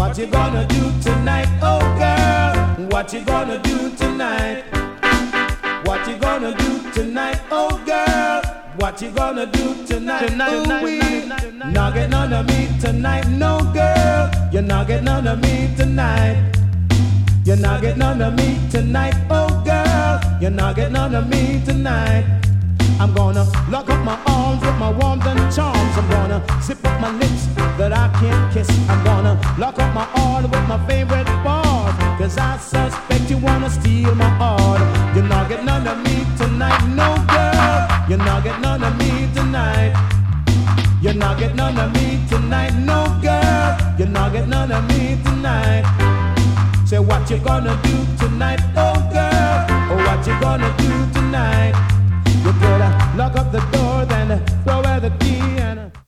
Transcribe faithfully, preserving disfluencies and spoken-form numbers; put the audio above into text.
What you gonna do tonight, oh girl? What you gonna do tonight? What you gonna do tonight, oh girl? What you gonna do tonight? Tonight, ooh, tonight, we tonight, tonight, not get none of me tonight, no girl. You're not get none of me tonight. You're not get none of me tonight, oh girl. You're not get none of me tonight. I'm gonna lock up my arms with my warmth and charms. I'm gonna zip up my lips that I can't kiss. I'm gonna lock up my heart with my favorite bars. Cause I suspect you wanna steal my heart. You're not get none of me tonight, no girl. You're not get none of me tonight. You're not get none of me tonight, no girl. You're not get none of me tonight. Say what you gonna do tonight, oh girl. Oh, what you gonna do tonight? You better lock up the door, then throw away the key and